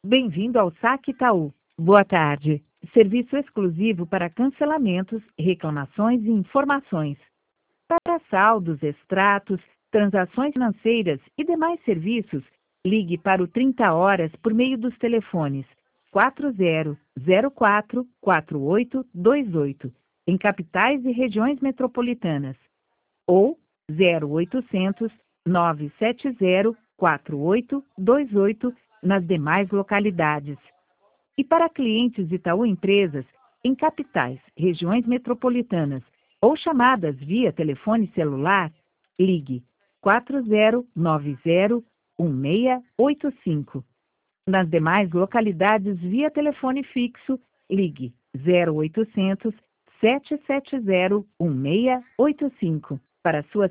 Bem-vindo ao Saque Itaú. Boa tarde. Serviço exclusivo para cancelamentos, reclamações e informações. Para saldos, extratos, transações financeiras e demais serviços, ligue para o 30 horas por meio dos telefones 4004-4828 em capitais e regiões metropolitanas ou 0800 970 4828 nas demais localidades. E para clientes Itaú Empresas, em capitais, regiões metropolitanas ou chamadas via telefone celular, ligue 4090-1685. Nas demais localidades via telefone fixo, ligue 0800 770 1685. Para sua